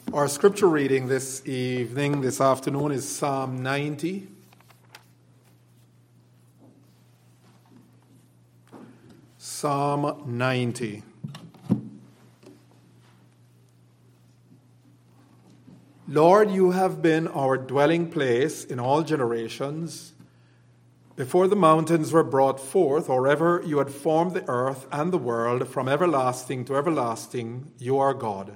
Our scripture reading this afternoon, is Psalm 90. Psalm 90. Lord, you have been our dwelling place in all generations. Before the mountains were brought forth, or ever you had formed the earth and the world, from everlasting to everlasting, you are God.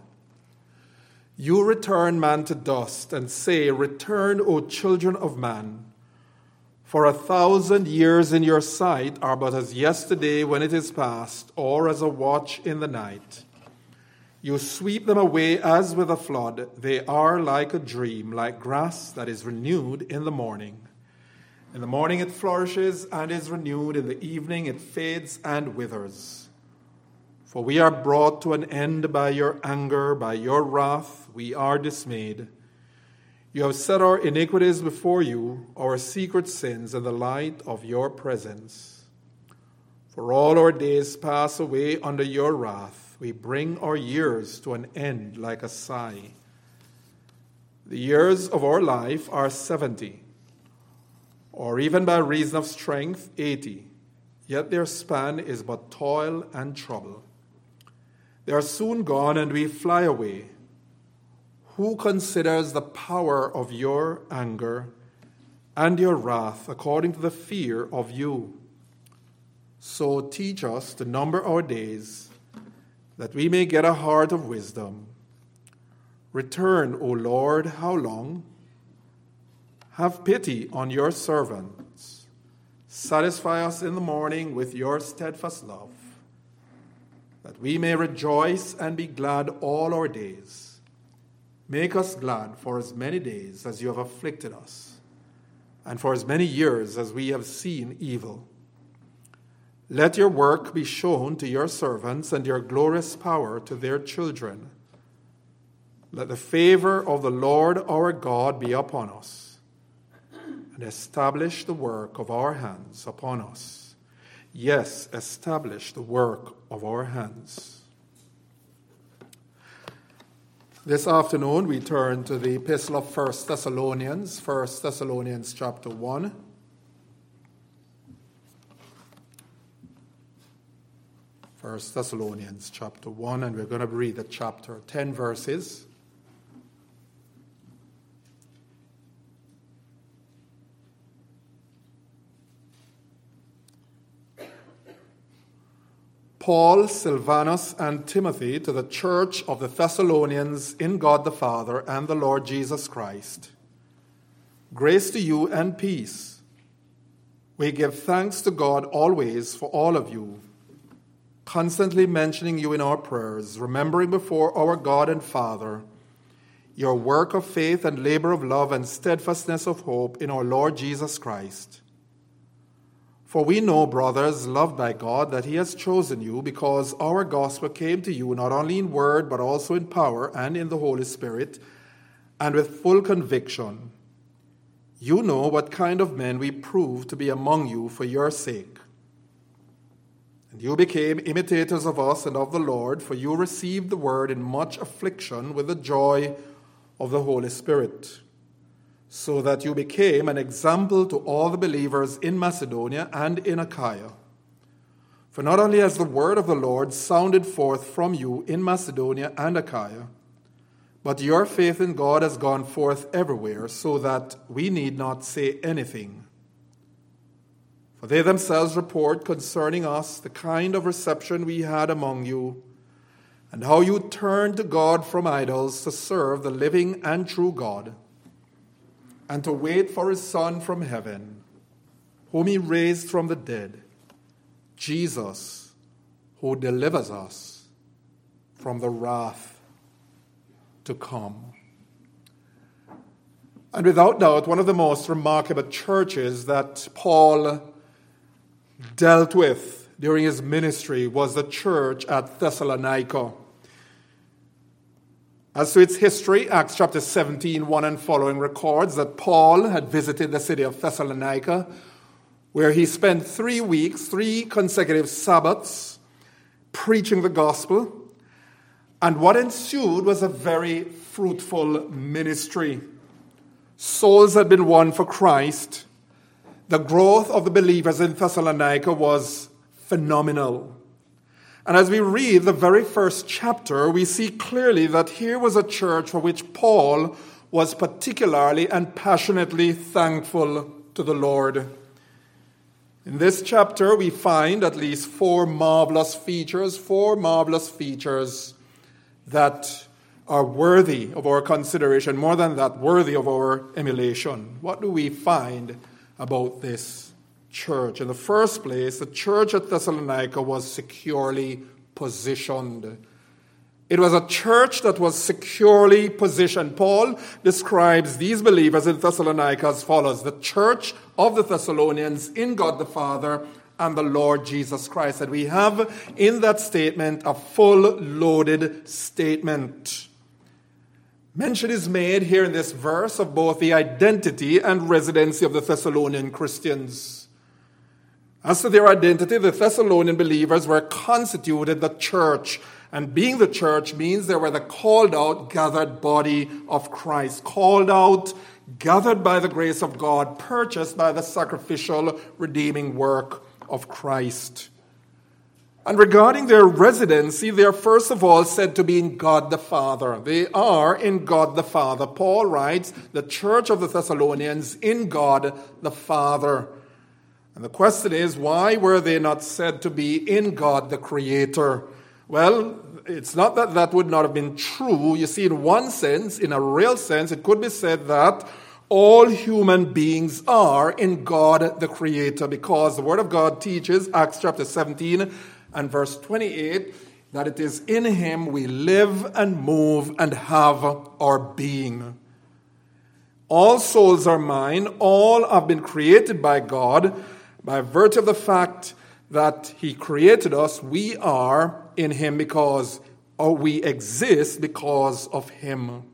You return man to dust and say, "Return, O children of man. For 1,000 years in your sight are but as yesterday when it is past, or as a watch in the night. You sweep them away as with a flood. They are like a dream, like grass that is renewed in the morning. In the morning it flourishes and is renewed. In the evening it fades and withers. For we are brought to an end by your anger, by your wrath we are dismayed. You have set our iniquities before you, our secret sins in the light of your presence. For all our days pass away under your wrath. We bring our years to an end like a sigh. The years of our life are 70, or even by reason of strength 80, yet their span is but toil and trouble. They are soon gone and we fly away. Who considers the power of your anger and your wrath according to the fear of you? So teach us to number our days, that we may get a heart of wisdom. Return, O Lord, how long? Have pity on your servants. Satisfy us in the morning with your steadfast love, that we may rejoice and be glad all our days. Make us glad for as many days as you have afflicted us, and for as many years as we have seen evil. Let your work be shown to your servants, and your glorious power to their children. Let the favor of the Lord our God be upon us, and establish the work of our hands upon us. Yes, establish the work of our hands. This afternoon we turn to the epistle of 1 Thessalonians, 1 Thessalonians chapter 1. First Thessalonians chapter 1, and we're going to read the chapter, 10 verses. Paul, Silvanus, and Timothy to the church of the Thessalonians in God the Father and the Lord Jesus Christ. Grace to you and peace. We give thanks to God always for all of you, constantly mentioning you in our prayers, remembering before our God and Father your work of faith and labor of love and steadfastness of hope in our Lord Jesus Christ. For we know, brothers, loved by God, that he has chosen you, because our gospel came to you not only in word, but also in power and in the Holy Spirit, and with full conviction. You know what kind of men we proved to be among you for your sake. And you became imitators of us and of the Lord, for you received the word in much affliction with the joy of the Holy Spirit, so that you became an example to all the believers in Macedonia and in Achaia. For not only has the word of the Lord sounded forth from you in Macedonia and Achaia, but your faith in God has gone forth everywhere, so that we need not say anything. For they themselves report concerning us the kind of reception we had among you, and how you turned to God from idols to serve the living and true God, and to wait for his Son from heaven, whom he raised from the dead, Jesus, who delivers us from the wrath to come. And without doubt, one of the most remarkable churches that Paul dealt with during his ministry was the church at Thessalonica. As to its history, Acts chapter 17, 1 and following records that Paul had visited the city of Thessalonica, where he spent 3 weeks, 3 consecutive Sabbaths, preaching the gospel. And what ensued was a very fruitful ministry. Souls had been won for Christ. The growth of the believers in Thessalonica was phenomenal. And as we read the very first chapter, we see clearly that here was a church for which Paul was particularly and passionately thankful to the Lord. In this chapter, we find at least four marvelous features that are worthy of our consideration, more than that, worthy of our emulation. What do we find about this church? In the first place, the church at Thessalonica was securely positioned. It was a church that was securely positioned. Paul describes these believers in Thessalonica as follows: the church of the Thessalonians in God the Father and the Lord Jesus Christ. And we have in that statement a full loaded statement. Mention is made here in this verse of both the identity and residency of the Thessalonian Christians. As to their identity, the Thessalonian believers were constituted the church. And being the church means they were the called out, gathered body of Christ. Called out, gathered by the grace of God, purchased by the sacrificial, redeeming work of Christ. And regarding their residency, they are first of all said to be in God the Father. They are in God the Father. Paul writes, the church of the Thessalonians in God the Father. And the question is, why were they not said to be in God the Creator? Well, it's not that that would not have been true. You see, in one sense, in a real sense, it could be said that all human beings are in God the Creator, because the Word of God teaches, Acts chapter 17 and verse 28, that it is in Him we live and move and have our being. All souls are mine. All have been created by God. By virtue of the fact that He created us, we are in Him we exist because of Him.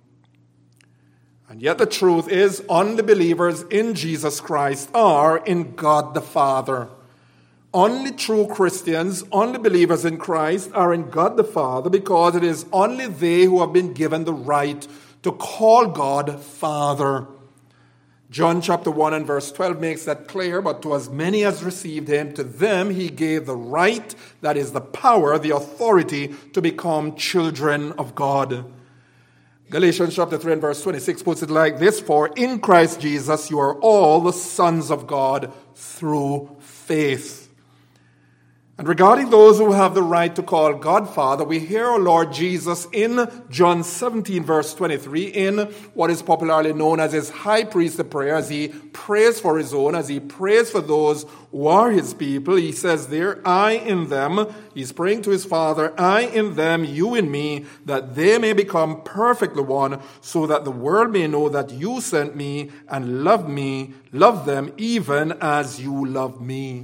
And yet the truth is, only believers in Jesus Christ are in God the Father. Only true Christians, only believers in Christ are in God the Father, because it is only they who have been given the right to call God Father. John chapter 1 and verse 12 makes that clear. But to as many as received Him, to them He gave the right, that is the power, the authority to become children of God. Galatians chapter 3 and verse 26 puts it like this: for in Christ Jesus you are all the sons of God through faith. And regarding those who have the right to call God Father, we hear our Lord Jesus in John 17 verse 23 in what is popularly known as His high priestly prayer, as He prays for His own, as He prays for those who are His people. He says there, I in them, He's praying to His Father, I in them, you in me, that they may become perfectly one, so that the world may know that you sent me and love them even as you love me.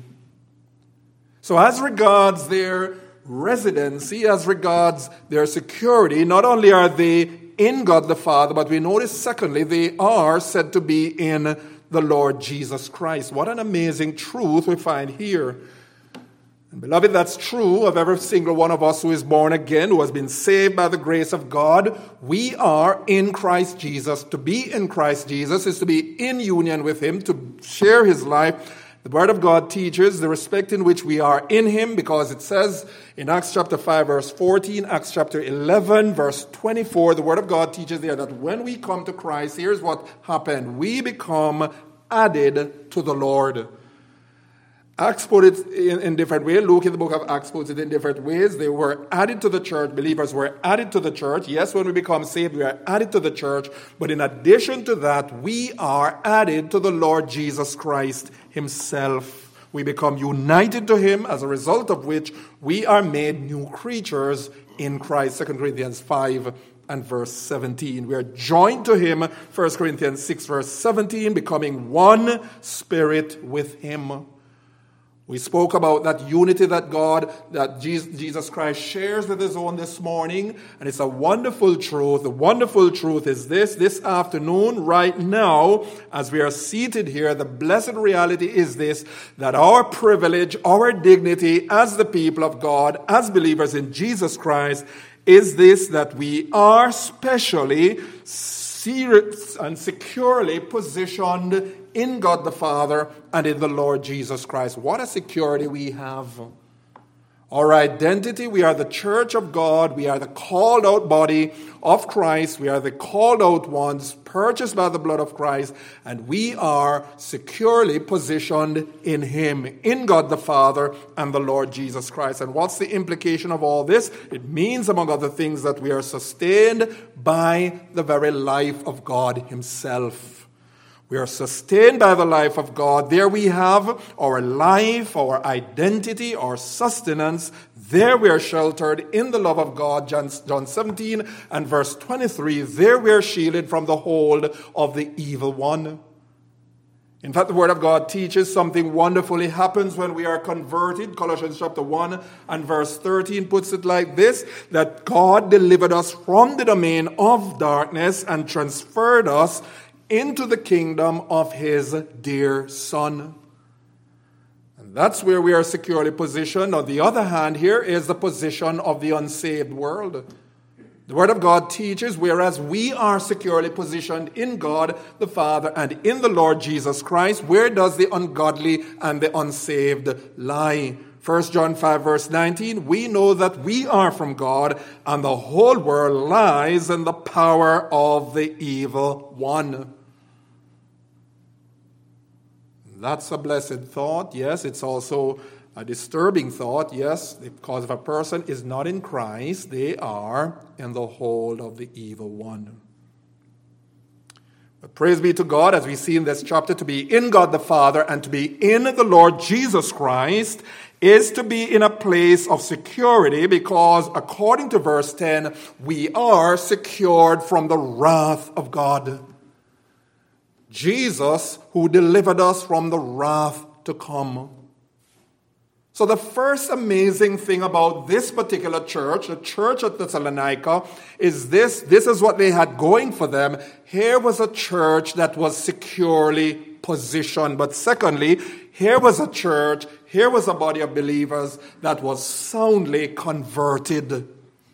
So as regards their residency, as regards their security, not only are they in God the Father, but we notice secondly, they are said to be in the Lord Jesus Christ. What an amazing truth we find here. And beloved, that's true of every single one of us who is born again, who has been saved by the grace of God. We are in Christ Jesus. To be in Christ Jesus is to be in union with Him, to share His life. The Word of God teaches the respect in which we are in Him, because it says in Acts chapter 5 verse 14, Acts chapter 11 verse 24, the Word of God teaches there that when we come to Christ, here's what happened. We become added to the Lord. Acts put it in different ways. Luke in the book of Acts puts it in different ways. They were added to the church. Believers were added to the church. Yes, when we become saved, we are added to the church. But in addition to that, we are added to the Lord Jesus Christ Himself. We become united to Him, as a result of which we are made new creatures in Christ. 2 Corinthians 5 and verse 17. We are joined to Him. 1 Corinthians 6 verse 17, becoming one spirit with Him. We spoke about that unity that Jesus Christ shares with His own this morning, and it's a wonderful truth. The wonderful truth is this afternoon, right now, as we are seated here, the blessed reality is this, that our privilege, our dignity as the people of God, as believers in Jesus Christ, is this, that we are specially, serious and securely positioned in God the Father and in the Lord Jesus Christ. What a security we have. Our identity, we are the church of God. We are the called out body of Christ. We are the called out ones, purchased by the blood of Christ. And we are securely positioned in Him, in God the Father and the Lord Jesus Christ. And what's the implication of all this? It means, among other things, that we are sustained by the very life of God Himself. We are sustained by the life of God. There we have our life, our identity, our sustenance. There we are sheltered in the love of God. John 17 and verse 23. There we are shielded from the hold of the evil one. In fact, the Word of God teaches something wonderfully happens when we are converted. Colossians chapter 1 and verse 13 puts it like this, that God delivered us from the domain of darkness and transferred us into the kingdom of His dear Son. And that's where we are securely positioned. On the other hand, here is the position of the unsaved world. The Word of God teaches, whereas we are securely positioned in God the Father and in the Lord Jesus Christ, where does the ungodly and the unsaved lie? 1 John 5 verse 19, we know that we are from God, and the whole world lies in the power of the evil one. That's a blessed thought. Yes, it's also a disturbing thought. Yes, because if a person is not in Christ, they are in the hold of the evil one. But praise be to God, as we see in this chapter, to be in God the Father and to be in the Lord Jesus Christ is to be in a place of security, because according to verse 10, we are secured from the wrath of God. Jesus, who delivered us from the wrath to come. So the first amazing thing about this particular church, the church at Thessalonica, is this. This is what they had going for them. Here was a church that was securely positioned. But secondly, here was a church, here was a body of believers that was soundly converted.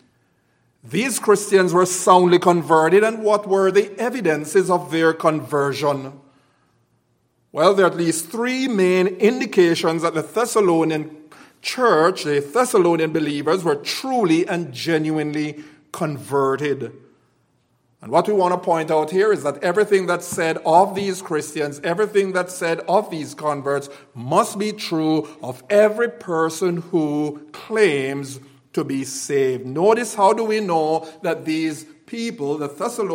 These Christians were soundly converted, and what were the evidences of their conversion? Well, there are at least three main indications that the Thessalonian church, the Thessalonian believers, were truly and genuinely converted. And what we want to point out here is that everything that's said of these Christians, everything that's said of these converts, must be true of every person who claims to be saved. Notice, how do we know that these people, the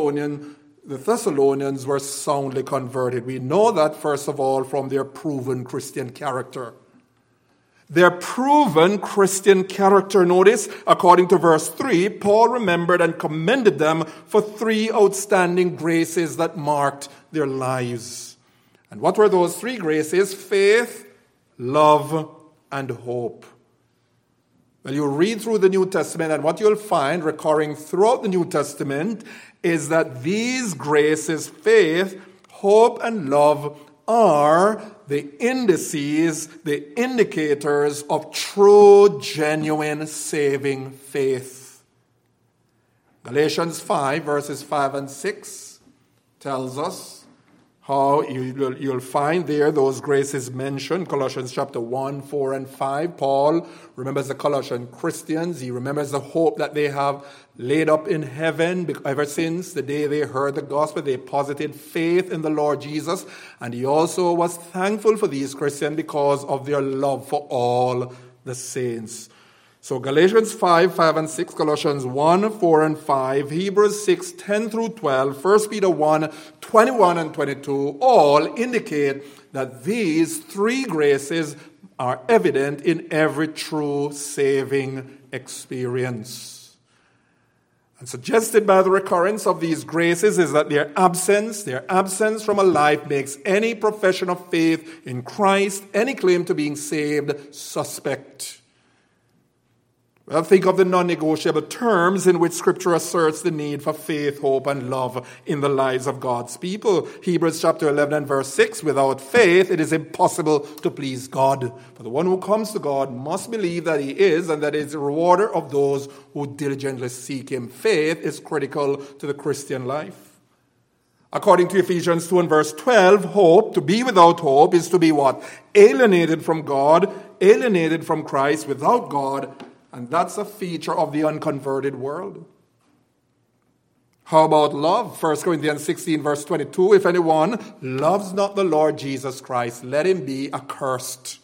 Thessalonians, were soundly converted? We know that, first of all, from their proven Christian character. Their proven Christian character, notice, according to verse 3, Paul remembered and commended them for three outstanding graces that marked their lives. And what were those three graces? Faith, love, and hope. Well, you read through the New Testament, and what you'll find recurring throughout the New Testament is that these graces, faith, hope, and love, are the indices, the indicators of true, genuine, saving faith. Galatians 5, verses 5 and 6 tells us how you'll find there those graces mentioned. Colossians chapter 1, 4, and 5. Paul remembers the Colossian Christians. He remembers the hope that they have laid up in heaven ever since the day they heard the gospel. They posited faith in the Lord Jesus. And he also was thankful for these Christians because of their love for all the saints. So Galatians 5, 5 and 6, Colossians 1, 4 and 5, Hebrews 6, 10 through 12, 1 Peter 1, 21 and 22, all indicate that these three graces are evident in every true saving experience. And suggested by the recurrence of these graces is that their absence from a life makes any profession of faith in Christ, any claim to being saved, suspect. Well, think of the non-negotiable terms in which Scripture asserts the need for faith, hope, and love in the lives of God's people. Hebrews chapter 11 and verse 6, without faith it is impossible to please God. For the one who comes to God must believe that he is, and that he is the rewarder of those who diligently seek him. Faith is critical to the Christian life. According to Ephesians 2 and verse 12, hope, to be without hope, is to be what? Alienated from God, alienated from Christ, without God. And that's a feature of the unconverted world. How about love? 1 Corinthians 16 verse 22, if anyone loves not the Lord Jesus Christ, let him be accursed.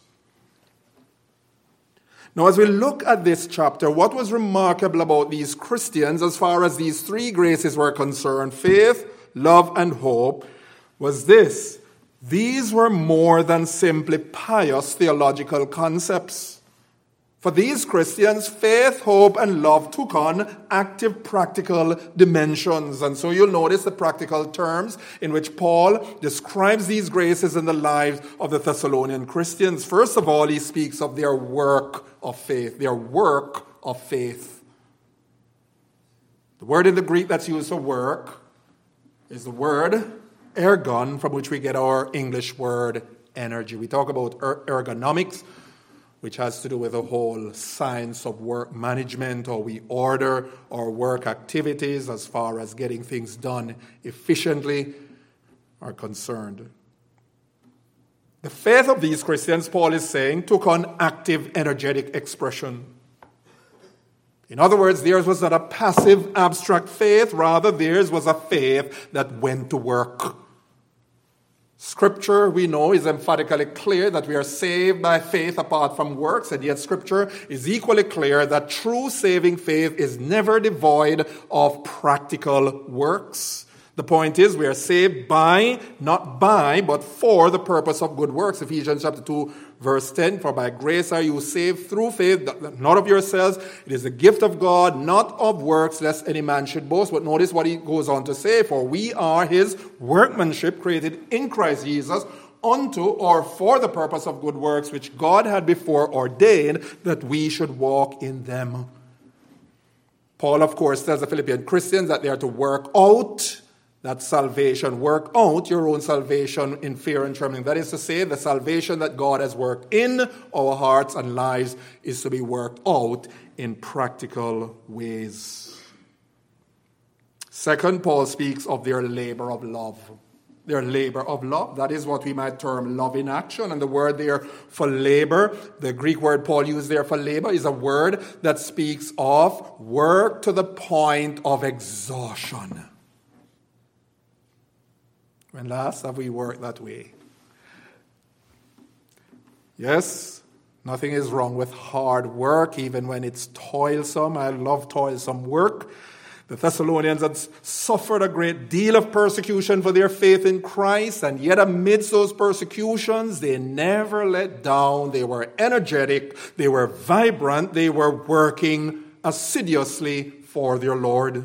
Now, as we look at this chapter, what was remarkable about these Christians as far as these three graces were concerned, faith, love, and hope, was this: these were more than simply pious theological concepts. For these Christians, faith, hope, and love took on active practical dimensions. And so you'll notice the practical terms in which Paul describes these graces in the lives of the Thessalonian Christians. First of all, he speaks of their work of faith. Their work of faith. The word in the Greek that's used for work is the word ergon, from which we get our English word energy. We talk about ergonomics, which has to do with the whole science of work management, or we order our work activities as far as getting things done efficiently are concerned. The faith of these Christians, Paul is saying, took on active, energetic expression. In other words, theirs was not a passive, abstract faith, rather theirs was a faith that went to work. Scripture, we know, is emphatically clear that we are saved by faith apart from works, and yet Scripture is equally clear that true saving faith is never devoid of practical works. The point is, we are saved by, not by, but for the purpose of good works. Ephesians chapter 2, verse 10, for by grace are you saved through faith, not of yourselves. It is the gift of God, not of works, lest any man should boast. But notice what he goes on to say, for we are his workmanship, created in Christ Jesus, unto or for the purpose of good works, which God had before ordained that we should walk in them. Paul, of course, tells the Philippian Christians that they are to work out that salvation. Work out your own salvation in fear and trembling. That is to say, the salvation that God has worked in our hearts and lives is to be worked out in practical ways. Second, Paul speaks of their labor of love. Their labor of love. That is what we might term love in action. And the word there for labor, the Greek word Paul used there for labor, is a word that speaks of work to the point of exhaustion. When last have we worked that way? Yes, nothing is wrong with hard work, even when it's toilsome. I love toilsome work. The Thessalonians had suffered a great deal of persecution for their faith in Christ, and yet amidst those persecutions, they never let down. They were energetic, they were vibrant, they were working assiduously for their Lord.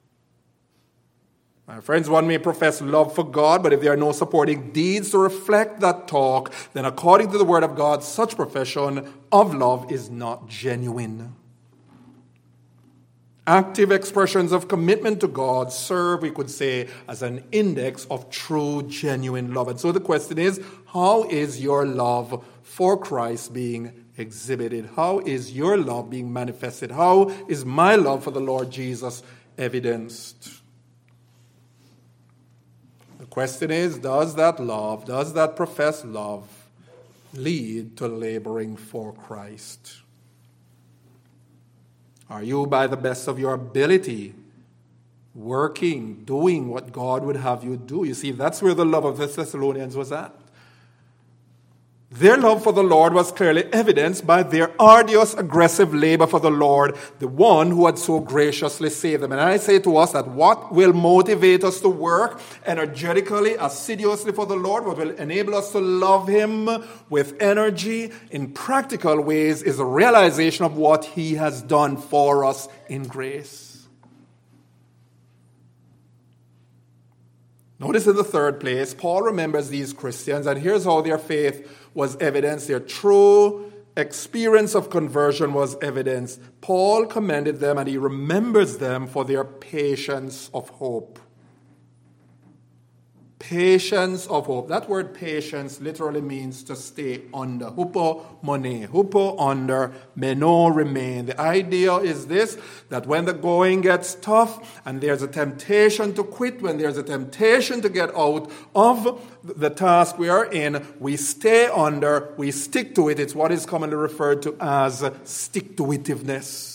My friends, one may profess love for God, but if there are no supporting deeds to reflect that talk, then according to the Word of God, such profession of love is not genuine. Active expressions of commitment to God serve, we could say, as an index of true, genuine love. And so the question is, how is your love for Christ being exhibited? How is your love being manifested? How is my love for the Lord Jesus evidenced? The question is, does that love, does that professed love lead to laboring for Christ? Are you, by the best of your ability, working, doing what God would have you do? You see, that's where the love of the Thessalonians was at. Their love for the Lord was clearly evidenced by their arduous, aggressive labor for the Lord, the one who had so graciously saved them. And I say to us that what will motivate us to work energetically, assiduously for the Lord, what will enable us to love Him with energy in practical ways, is a realization of what He has done for us in grace. Notice in the third place, Paul remembers these Christians, and here's how their faith was evidenced. Their true, experience of conversion was evidenced, Paul commended them and he remembers them for their patience of hope. Patience of hope. That word patience literally means to stay under. Hupomone. Hupo under, meno remain. The idea is this, that when the going gets tough and there's a temptation to quit, when there's a temptation to get out of the task we are in, we stay under, we stick to it. It's what is commonly referred to as stick-to-itiveness.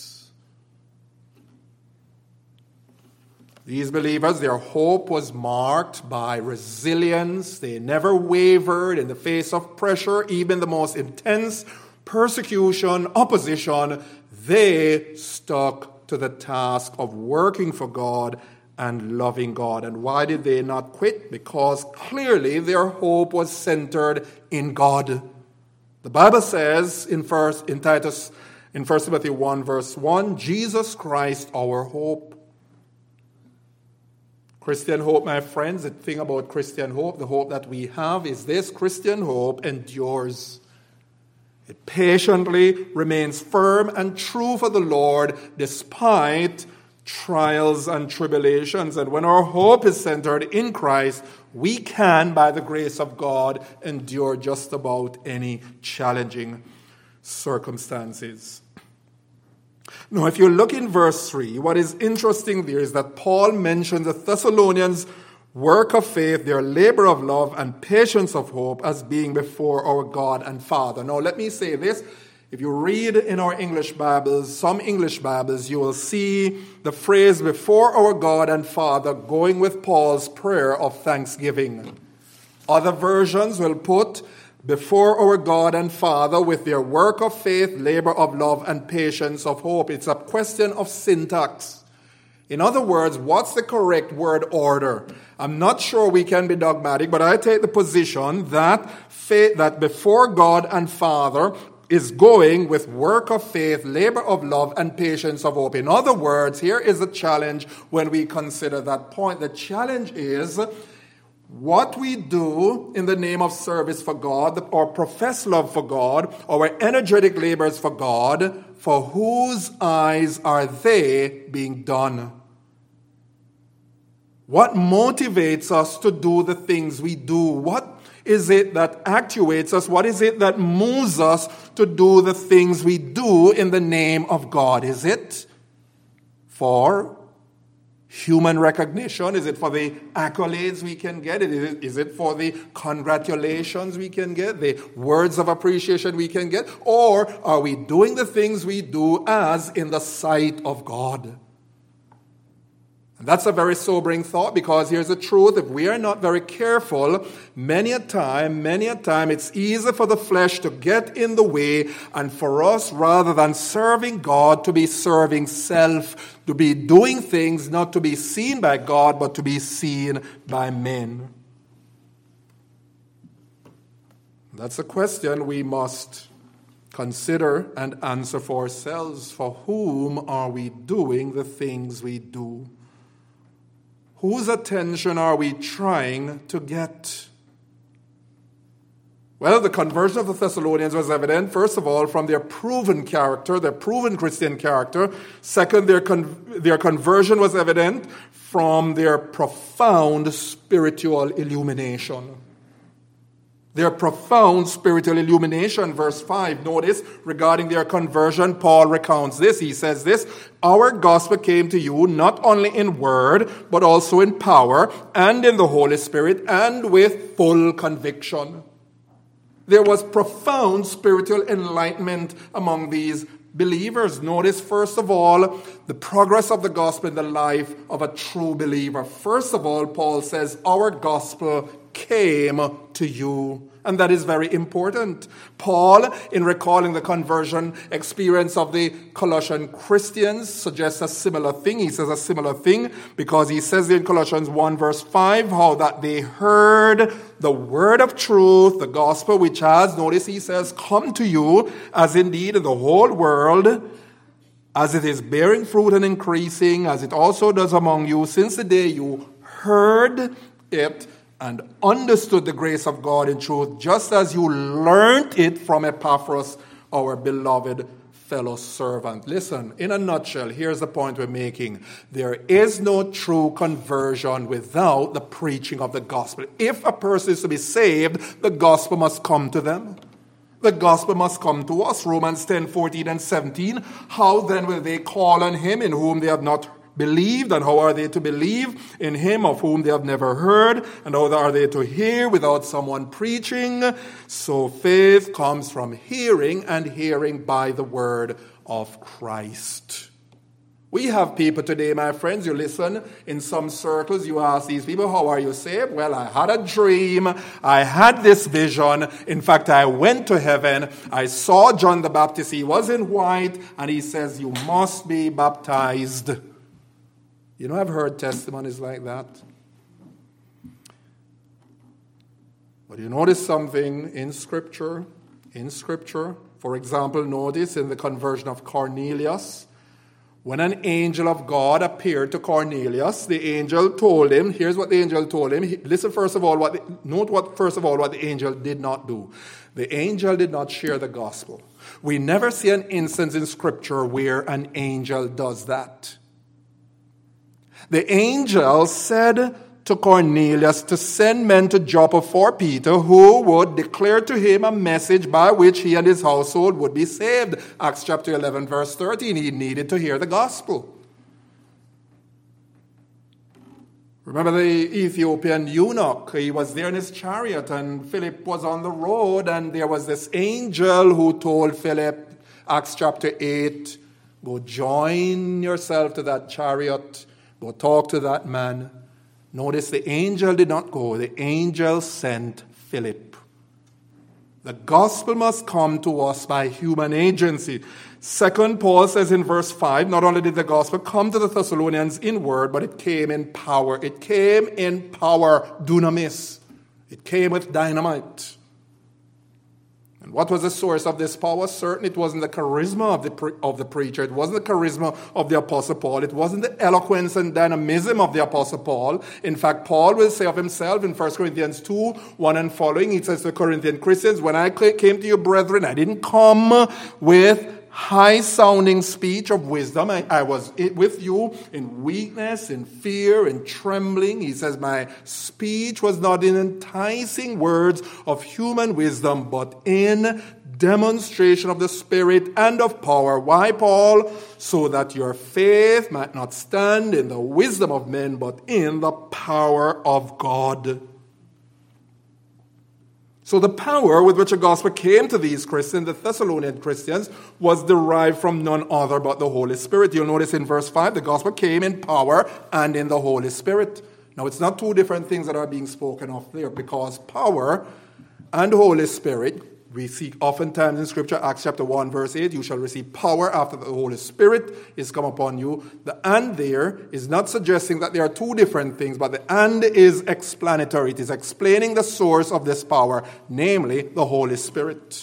These believers, their hope was marked by resilience. They never wavered in the face of pressure, even the most intense persecution, opposition. They stuck to the task of working for God and loving God. And why did they not quit? Because clearly their hope was centered in God. The Bible says in 1 Timothy 1 verse 1, Jesus Christ our hope. Christian hope, my friends, the thing about Christian hope, the hope that we have is this: Christian hope endures. It patiently remains firm and true for the Lord despite trials and tribulations. And when our hope is centered in Christ, we can, by the grace of God, endure just about any challenging circumstances. Now, if you look in verse 3, what is interesting there is that Paul mentions the Thessalonians' work of faith, their labor of love, and patience of hope as being before our God and Father. Now, let me say this. If you read in our English Bibles, some English Bibles, you will see the phrase before our God and Father going with Paul's prayer of thanksgiving. Other versions will put before our God and Father with their work of faith, labor of love, and patience of hope. It's a question of syntax. In other words, what's the correct word order? I'm not sure we can be dogmatic, but I take the position that that before God and Father is going with work of faith, labor of love, and patience of hope. In other words, here is the challenge when we consider that point. The challenge is what we do in the name of service for God, or profess love for God, our energetic labors for God, for whose eyes are they being done? What motivates us to do the things we do? What is it that actuates us? What is it that moves us to do the things we do in the name of God? Is it for human recognition? Is it for the accolades we can get? Is it for the congratulations we can get, the words of appreciation we can get? Or are we doing the things we do as in the sight of God? And that's a very sobering thought, because here's the truth. If we are not very careful, many a time, it's easy for the flesh to get in the way, and for us, rather than serving God, to be serving self, to be doing things not to be seen by God, but to be seen by men. That's a question we must consider and answer for ourselves. For whom are we doing the things we do? Whose attention are we trying to get? Well, the conversion of the Thessalonians was evident, first of all, from their proven character, their proven Christian character. Second, their conversion was evident from their profound spiritual illumination. Their profound spiritual illumination, verse 5, notice, regarding their conversion, Paul recounts this. He says this: our gospel came to you not only in word, but also in power and in the Holy Spirit and with full conviction. There was profound spiritual enlightenment among these believers. Notice, first of all, the progress of the gospel in the life of a true believer. First of all, Paul says, our gospel came to you. And that is very important. Paul, in recalling the conversion experience of the Colossian Christians, suggests a similar thing. He says a similar thing because he says in Colossians 1 verse 5, how that they heard the word of truth, the gospel, which has, notice he says, come to you, as indeed in the whole world, as it is bearing fruit and increasing, as it also does among you, since the day you heard it and understood the grace of God in truth, just as you learned it from Epaphras, our beloved fellow servant. Listen, in a nutshell, here's the point we're making. There is no true conversion without the preaching of the gospel. If a person is to be saved, the gospel must come to them. The gospel must come to us. Romans 10:14 and 17. How then will they call on him in whom they have not believed? And how are they to believe in him of whom they have never heard? And how are they to hear without someone preaching? So faith comes from hearing, and hearing by the word of Christ. We have people today, my friends, you listen, in some circles, you ask these people, how are you saved? Well, I had a dream. I had this vision. In fact, I went to heaven. I saw John the Baptist. He was in white, and he says, you must be baptized. You know, I've heard testimonies like that. But you notice something in Scripture. For example, notice in the conversion of Cornelius, when an angel of God appeared to Cornelius, the angel told him, here's what the angel told him. Listen first of all, what the angel did not do. The angel did not share the gospel. We never see an instance in Scripture where an angel does that. The angel said to Cornelius to send men to Joppa for Peter, who would declare to him a message by which he and his household would be saved. Acts chapter 11, verse 13. He needed to hear the gospel. Remember the Ethiopian eunuch? He was there in his chariot, and Philip was on the road, and there was this angel who told Philip, Acts chapter 8, go join yourself to that chariot, go talk to that man. Notice the angel did not go. The angel sent Philip. The gospel must come to us by human agency. Second, Paul says in verse 5, not only did the gospel come to the Thessalonians in word, but it came in power. It came in power, dunamis. It came with dynamite. And what was the source of this power? Certainly it wasn't the charisma of the preacher. It wasn't the charisma of the Apostle Paul. It wasn't the eloquence and dynamism of the Apostle Paul. In fact, Paul will say of himself in 1 Corinthians 2, 1 and following, he says to the Corinthian Christians, when I came to you, brethren, I didn't come with high-sounding speech of wisdom. I was with you in weakness, in fear, in trembling. He says, my speech was not in enticing words of human wisdom, but in demonstration of the Spirit and of power. Why, Paul? So that your faith might not stand in the wisdom of men, but in the power of God. So the power with which the gospel came to these Christians, the Thessalonian Christians, was derived from none other but the Holy Spirit. You'll notice in verse 5, the gospel came in power and in the Holy Spirit. Now, it's not two different things that are being spoken of there, because power and Holy Spirit, we see oftentimes in Scripture, Acts chapter 1, verse 8, you shall receive power after the Holy Spirit is come upon you. The and there is not suggesting that there are two different things, but the and is explanatory. It is explaining the source of this power, namely the Holy Spirit.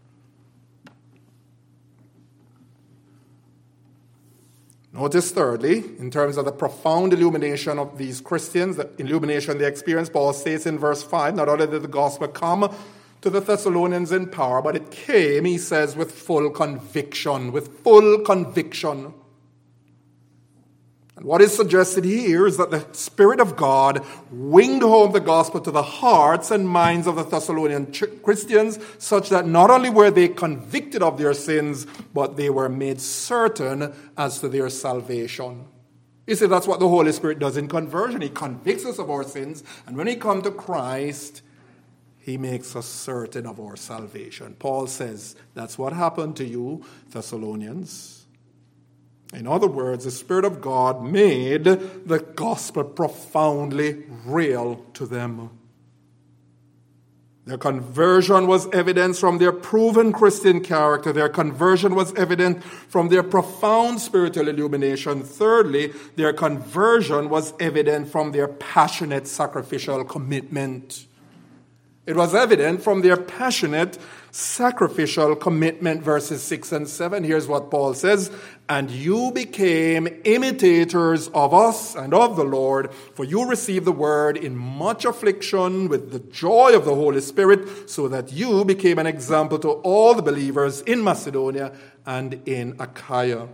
Notice thirdly, in terms of the profound illumination of these Christians, the illumination they experienced, Paul states in verse 5, not only did the gospel come to the Thessalonians in power, but it came, he says, with full conviction, And what is suggested here is that the Spirit of God winged home the gospel to the hearts and minds of the Thessalonian Christians, such that not only were they convicted of their sins, but they were made certain as to their salvation. You see, that's what the Holy Spirit does in conversion. He convicts us of our sins, and when we come to Christ, He makes us certain of our salvation. Paul says, that's what happened to you, Thessalonians. In other words, the Spirit of God made the gospel profoundly real to them. Their conversion was evidence from their proven Christian character. Their conversion was evident from their profound spiritual illumination. Thirdly, their conversion was evident from their passionate sacrificial commitment. It was evident from their passionate, sacrificial commitment, verses 6 and 7. Here's what Paul says, "And you became imitators of us and of the Lord, for you received the word in much affliction with the joy of the Holy Spirit, so that you became an example to all the believers in Macedonia and in Achaia."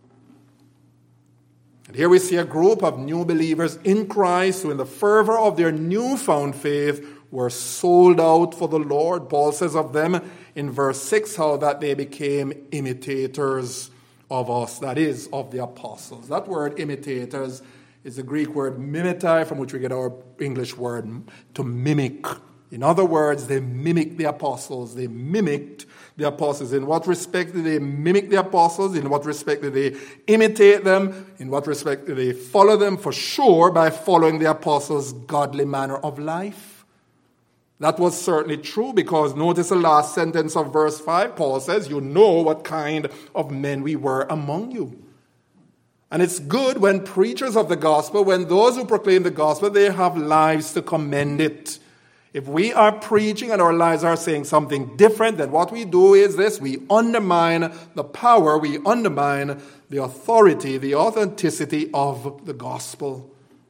And here we see a group of new believers in Christ who in the fervor of their newfound faith were sold out for the Lord. Paul says of them in verse 6 how that they became imitators of us, that is, of the apostles. That word imitators is the Greek word mimetai, from which we get our English word to mimic. In other words, they mimicked the apostles. They mimicked the apostles. In what respect did they mimic the apostles? In what respect did they imitate them? In what respect did they follow them? For sure, by following the apostles' godly manner of life. That was certainly true, because notice the last sentence of verse 5. Paul says, "You know what kind of men we were among you." And it's good when preachers of the gospel, when those who proclaim the gospel, they have lives to commend it. If we are preaching and our lives are saying something different, then what we do is this: we undermine the power, we undermine the authority, the authenticity of the gospel.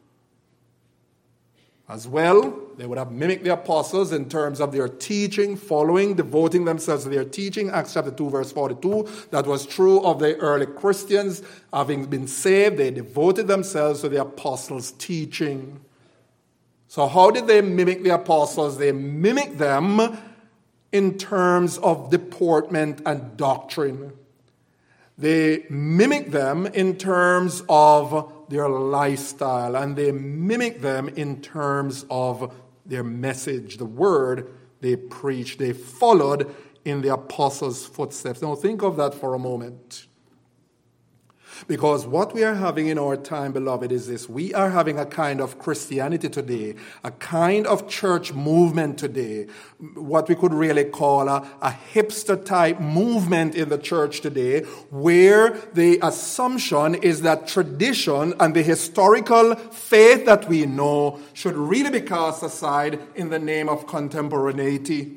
As well, they would have mimicked the apostles in terms of their teaching, following, devoting themselves to their teaching. Acts chapter 2, verse 42. That was true of the early Christians. Having been saved, they devoted themselves to the apostles' teaching. So how did they mimic the apostles? They mimicked them in terms of deportment and doctrine. They mimic them in terms of their lifestyle, and they mimic them in terms of their message, the word they preached. They followed in the apostles' footsteps. Now think of that for a moment. Because what we are having in our time, beloved, is this. We are having a kind of Christianity today, a kind of church movement today, what we could really call a hipster-type movement in the church today, where the assumption is that tradition and the historical faith that we know should really be cast aside in the name of contemporaneity.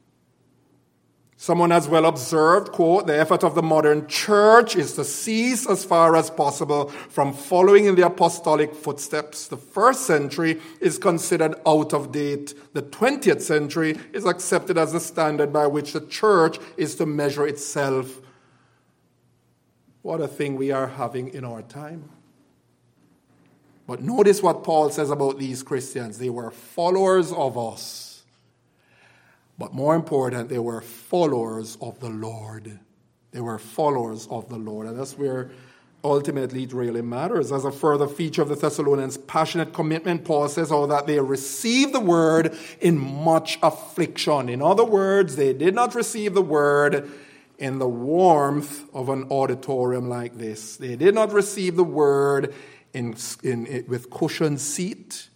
Someone has well observed, quote, "The effort of the modern church is to cease as far as possible from following in the apostolic footsteps. The first century is considered out of date. The 20th century is accepted as the standard by which the church is to measure itself." What a thing we are having in our time. But notice what Paul says about these Christians. They were followers of us. But more important, they were followers of the Lord. They were followers of the Lord. And that's where ultimately it really matters. As a further feature of the Thessalonians' passionate commitment, Paul says that they received the word in much affliction. In other words, they did not receive the word in the warmth of an auditorium like this. They did not receive the word with cushioned seat.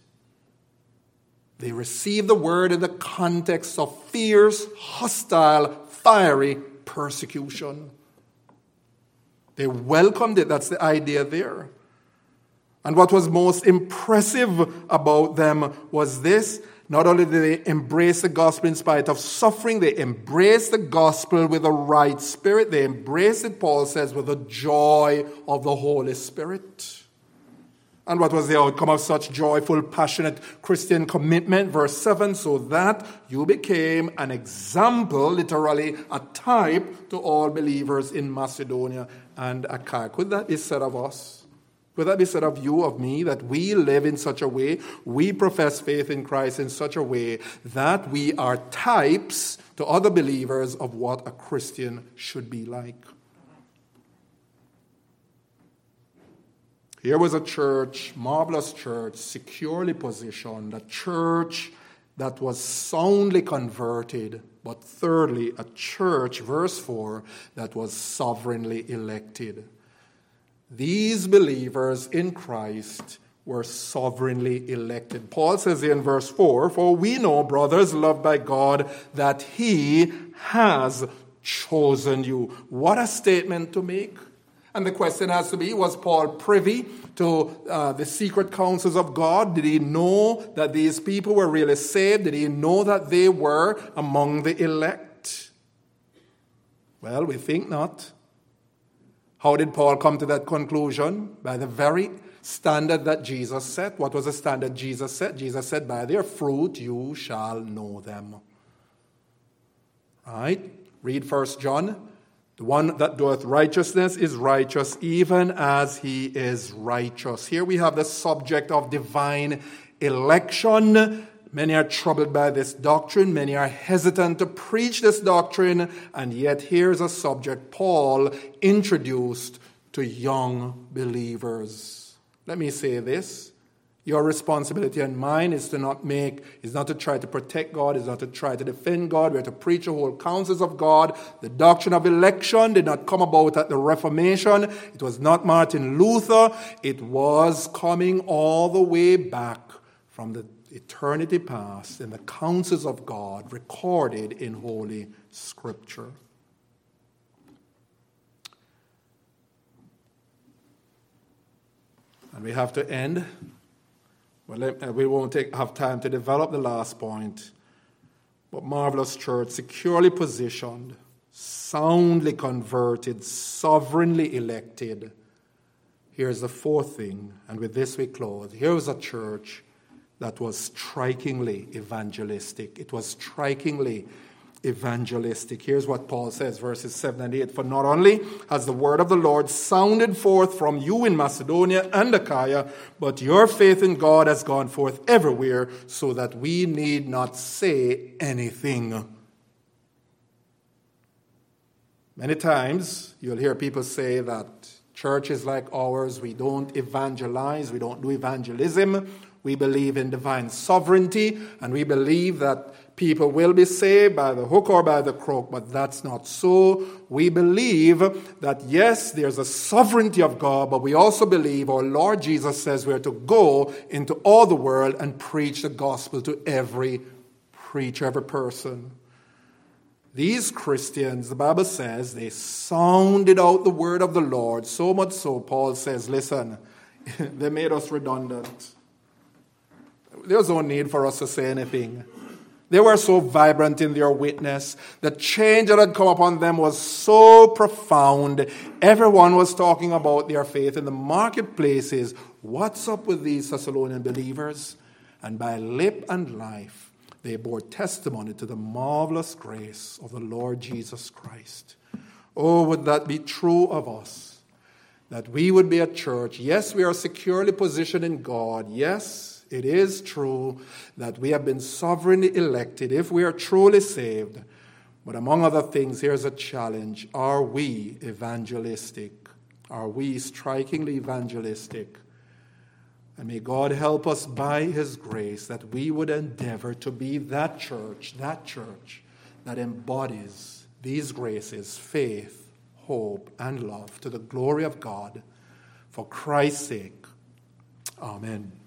They received the word in the context of fierce, hostile, fiery persecution. They welcomed it. That's the idea there. And what was most impressive about them was this. Not only did they embrace the gospel in spite of suffering, they embraced the gospel with a right spirit. They embraced it, Paul says, with the joy of the Holy Spirit. And what was the outcome of such joyful, passionate Christian commitment? Verse 7, "So that you became an example," literally a type, "to all believers in Macedonia and Achaia." Could that be said of us? Could that be said of you, of me, that we live in such a way, we profess faith in Christ in such a way that we are types to other believers of what a Christian should be like? Here was a church, marvelous church, securely positioned, a church that was soundly converted, but thirdly, a church, verse 4, that was sovereignly elected. These believers in Christ were sovereignly elected. Paul says here in verse 4, "For we know, brothers loved by God, that He has chosen you." What a statement to make. And the question has to be, was Paul privy to the secret counsels of God? Did he know that these people were really saved? Did he know that they were among the elect? Well, we think not. How did Paul come to that conclusion? By the very standard that Jesus set. What was the standard Jesus set? Jesus said, by their fruit you shall know them. Right? Read 1 John. The one that doeth righteousness is righteous, even as he is righteous. Here we have the subject of divine election. Many are troubled by this doctrine. Many are hesitant to preach this doctrine. And yet here's a subject Paul introduced to young believers. Let me say this. Your responsibility and mine is not to try to protect God, is not to try to defend God. We are to preach the whole counsels of God. The doctrine of election did not come about at the Reformation. It was not Martin Luther. It was coming all the way back from the eternity past in the counsels of God recorded in Holy Scripture. And we have to end. Well, we won't have time to develop the last point. But marvelous church, securely positioned, soundly converted, sovereignly elected. Here's the fourth thing, and with this we close. Here was a church that was strikingly evangelistic. It was strikingly evangelistic. Here's what Paul says, verses 7 and 8. For not only has the word of the Lord sounded forth from you in Macedonia and Achaia, but your faith in God has gone forth everywhere, so that we need not say anything. Many times you'll hear people say that churches like ours, we don't evangelize, we don't do evangelism. We believe in divine sovereignty, and we believe that people will be saved by the hook or by the crook, but that's not so. We believe that, yes, there's a sovereignty of God, but we also believe our Lord Jesus says we're to go into all the world and preach the gospel to every preacher, every person. These Christians, the Bible says, they sounded out the word of the Lord, so much so, Paul says, listen, they made us redundant. There's no need for us to say anything. They were so vibrant in their witness. The change that had come upon them was so profound. Everyone was talking about their faith in the marketplaces. What's up with these Thessalonian believers? And by lip and life, they bore testimony to the marvelous grace of the Lord Jesus Christ. Oh, would that be true of us? That we would be a church. Yes, we are securely positioned in God. Yes, it is true that we have been sovereignly elected if we are truly saved. But among other things, here's a challenge. Are we evangelistic? Are we strikingly evangelistic? And may God help us by his grace that we would endeavor to be that church that embodies these graces, faith, hope, and love to the glory of God. For Christ's sake, amen.